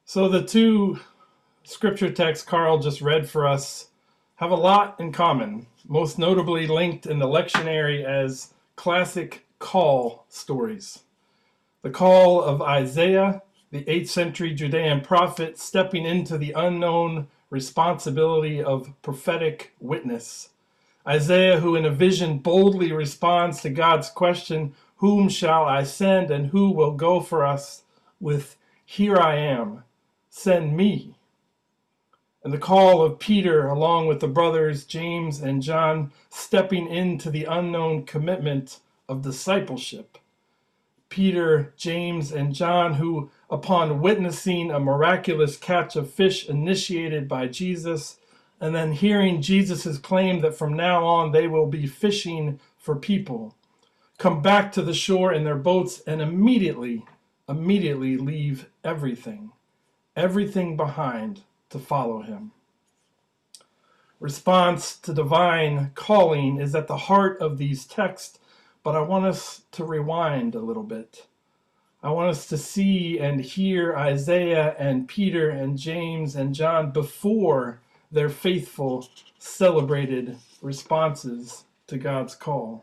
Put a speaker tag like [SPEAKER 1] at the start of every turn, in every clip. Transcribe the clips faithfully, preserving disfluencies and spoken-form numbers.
[SPEAKER 1] So the two scripture texts Carl just read for us have a lot in common, most notably linked in the lectionary as classic call stories. The call of Isaiah, the eighth century Judean prophet, stepping into the unknown responsibility of prophetic witness. Isaiah, who in a vision boldly responds to God's question, "Whom shall I send and who will go for us?" with, "Here I am, send me." And the call of Peter, along with the brothers James and John, stepping into the unknown commitment of discipleship. Peter, James, and John, who, upon witnessing a miraculous catch of fish initiated by Jesus, and then hearing Jesus' claim that from now on they will be fishing for people, come back to the shore in their boats and immediately, immediately leave everything, everything behind to follow him. Response to divine calling is at the heart of these texts, but I want us to rewind a little bit. I want us to see and hear Isaiah and Peter and James and John before their faithful, celebrated responses to God's call.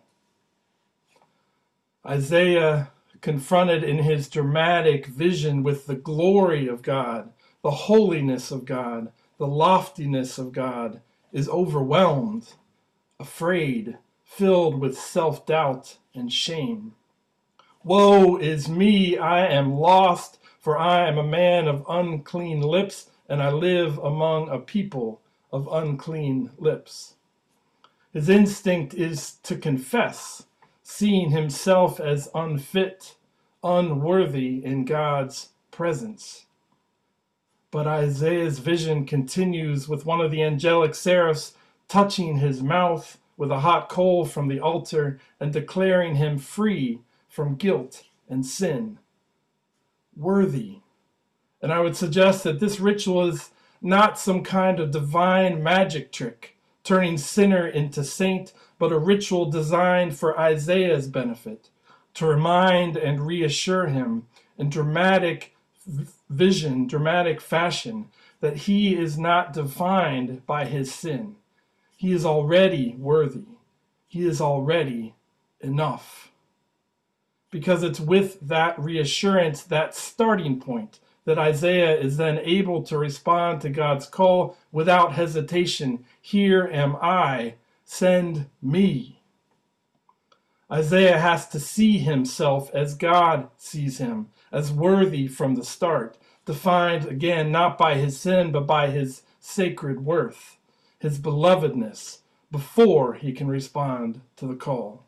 [SPEAKER 1] Isaiah, confronted in his dramatic vision with the glory of God, the holiness of God, the loftiness of God, is overwhelmed, afraid, filled with self-doubt and shame. "Woe is me, I am lost, for I am a man of unclean lips, and I live among a people of unclean lips." His instinct is to confess, seeing himself as unfit, unworthy in God's presence. But Isaiah's vision continues with one of the angelic seraphs touching his mouth with a hot coal from the altar and declaring him free from guilt and sin. Worthy. And I would suggest that this ritual is not some kind of divine magic trick, turning sinner into saint, but a ritual designed for Isaiah's benefit, to remind and reassure him in dramatic vision, dramatic fashion, that he is not defined by his sin. He is already worthy. He is already enough. Because it's with that reassurance, that starting point, that Isaiah is then able to respond to God's call without hesitation. "Here am I, send me." Isaiah has to see himself as God sees him, as worthy from the start, defined again not by his sin but by his sacred worth, his belovedness, before he can respond to the call.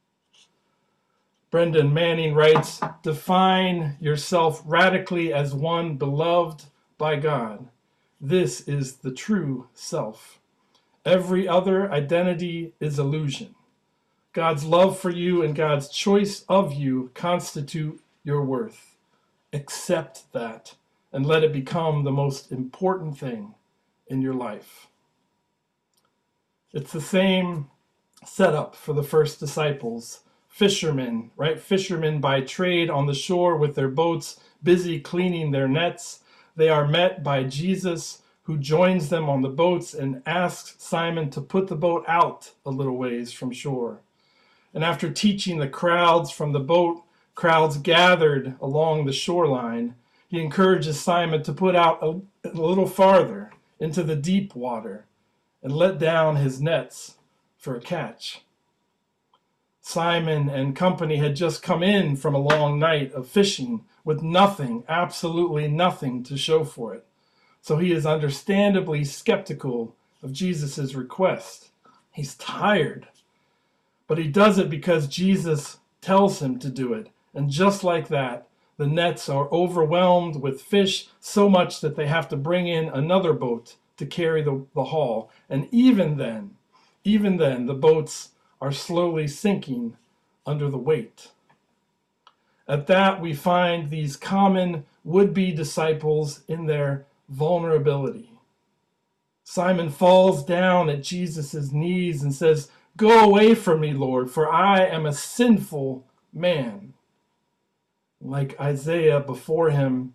[SPEAKER 1] Brendan Manning writes, "Define yourself radically as one beloved by God. This is the true self. Every other identity is illusion. God's love for you and God's choice of you constitute your worth. Accept that and let it become the most important thing in your life." It's the same setup for the first disciples. Fishermen, right? Fishermen by trade on the shore with their boats, busy cleaning their nets. They are met by Jesus, who joins them on the boats and asks Simon to put the boat out a little ways from shore. And after teaching the crowds from the boat, crowds gathered along the shoreline, he encourages Simon to put out a, a little farther into the deep water and let down his nets for a catch. Simon and company had just come in from a long night of fishing with nothing, absolutely nothing to show for it. So he is understandably skeptical of Jesus' request. He's tired, but he does it because Jesus tells him to do it. And just like that, the nets are overwhelmed with fish so much that they have to bring in another boat to carry the, the haul. And even then, even then, the boats are slowly sinking under the weight. At that, we find these common would-be disciples in their vulnerability. Simon falls down at Jesus' knees and says, "Go away from me, Lord, for I am a sinful man." Like Isaiah before him,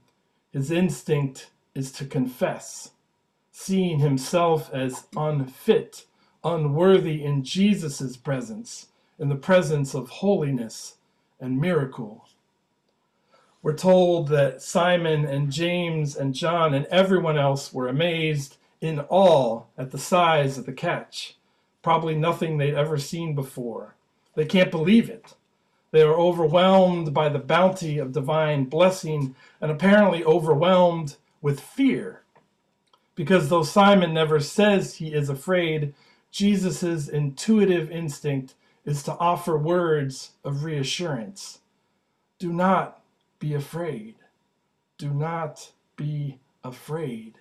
[SPEAKER 1] His instinct is to confess, seeing himself as unfit, unworthy in Jesus' presence, in the presence of holiness and miracle. We're told that Simon and James and John and everyone else were amazed, in awe at the size of the catch. Probably nothing they'd ever seen before. They can't believe it. They are overwhelmed by the bounty of divine blessing and apparently overwhelmed with fear. Because though Simon never says he is afraid, Jesus' intuitive instinct is to offer words of reassurance. Do not be afraid. Do not be afraid.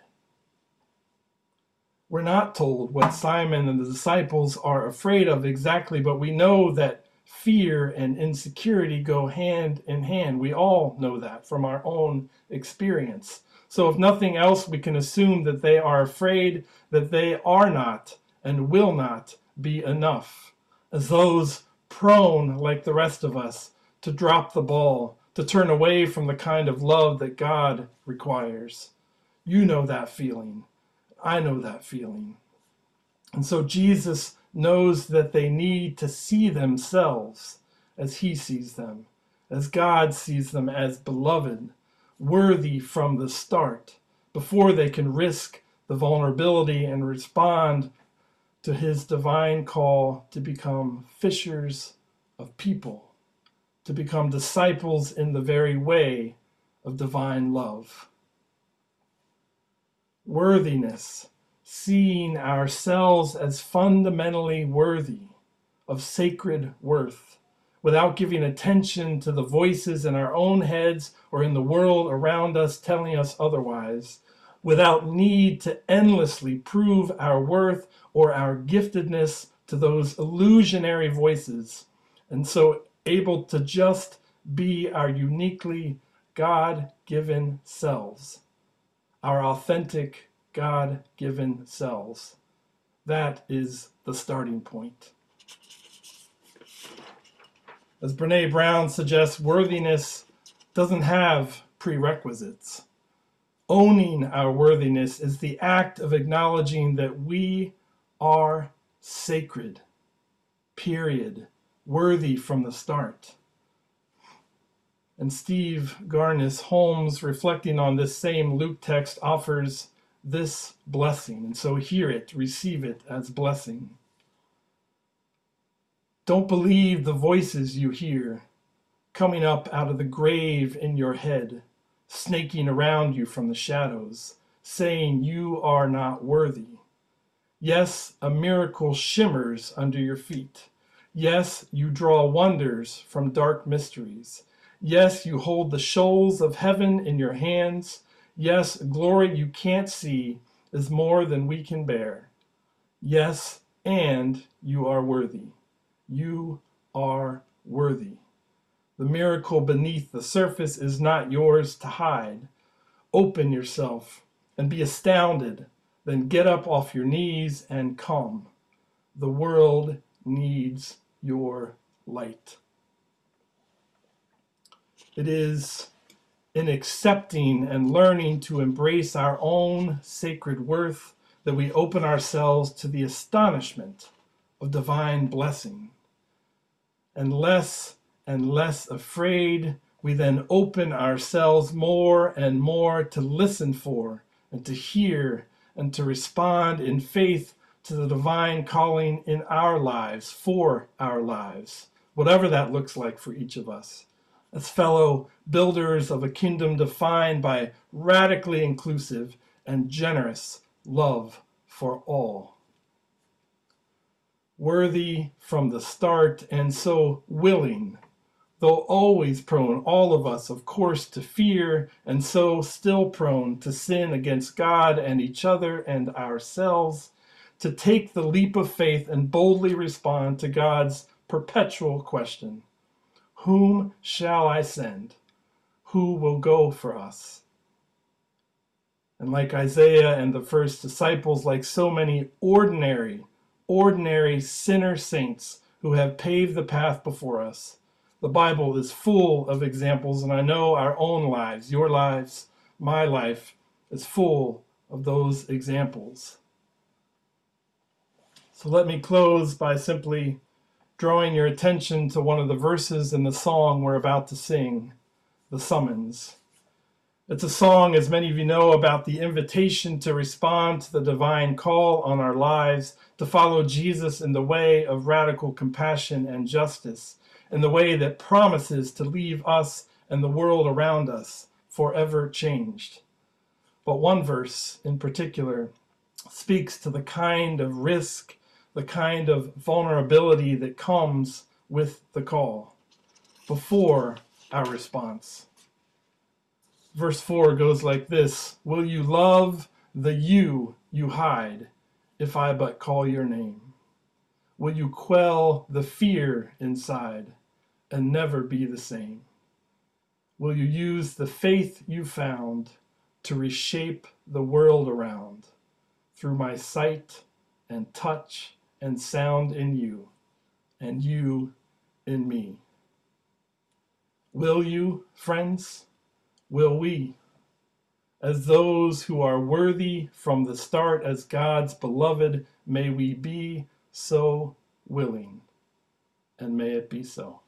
[SPEAKER 1] We're not told what Simon and the disciples are afraid of exactly, but we know that fear and insecurity go hand in hand. We all know that from our own experience. So if nothing else, we can assume that they are afraid that they are not and will not be enough, as those prone, like the rest of us, to drop the ball, to turn away from the kind of love that God requires. You know that feeling. I know that feeling. And so Jesus knows that they need to see themselves as he sees them, as God sees them as beloved, worthy from the start, before they can risk the vulnerability and respond to his divine call to become fishers of people, to become disciples in the very way of divine love. Worthiness, seeing ourselves as fundamentally worthy of sacred worth, without giving attention to the voices in our own heads or in the world around us telling us otherwise, without need to endlessly prove our worth or our giftedness to those illusionary voices, and so able to just be our uniquely God-given selves, our authentic God-given selves. That is the starting point. As Brené Brown suggests, worthiness doesn't have prerequisites. Owning our worthiness is the act of acknowledging that we are sacred, period, worthy from the start. And Steve Garnis Holmes, reflecting on this same Luke text, offers this blessing. And so hear it, receive it as blessing. Don't believe the voices you hear coming up out of the grave in your head, snaking around you from the shadows, saying you are not worthy. Yes, a miracle shimmers under your feet. Yes, you draw wonders from dark mysteries. Yes, you hold the shoals of heaven in your hands. Yes, glory you can't see is more than we can bear. Yes, and you are worthy. You are worthy. The miracle beneath the surface is not yours to hide. Open yourself and be astounded. Then get up off your knees and come. The world needs your light. It is in accepting and learning to embrace our own sacred worth that we open ourselves to the astonishment of divine blessing. And less and less afraid, we then open ourselves more and more to listen for and to hear and to respond in faith to the divine calling in our lives, for our lives, whatever that looks like for each of us, as fellow builders of a kingdom defined by radically inclusive and generous love for all. Worthy from the start and so willing, though always prone, all of us, of course, to fear, and so still prone to sin against God and each other and ourselves, to take the leap of faith and boldly respond to God's perpetual question, whom shall I send? Who will go for us? And like Isaiah and the first disciples, like so many ordinary, ordinary sinner saints who have paved the path before us, the Bible is full of examples, and I know our own lives, your lives, My life is full of those examples. So let me close by simply drawing your attention to one of the verses in the song we're about to sing, The Summons. It's a song, as many of you know, about the invitation to respond to the divine call on our lives, to follow Jesus in the way of radical compassion and justice, in the way that promises to leave us and the world around us forever changed. But one verse in particular speaks to the kind of risk, the kind of vulnerability that comes with the call before our response. Verse four goes like this: will you love the you you hide if I but call your name? Will you quell the fear inside and never be the same? Will you use the faith you found to reshape the world around through my sight and touch and sound in you, and you in me? Will you, friends? Will we, as those who are worthy from the start, as God's beloved, may we be so willing, and may it be so.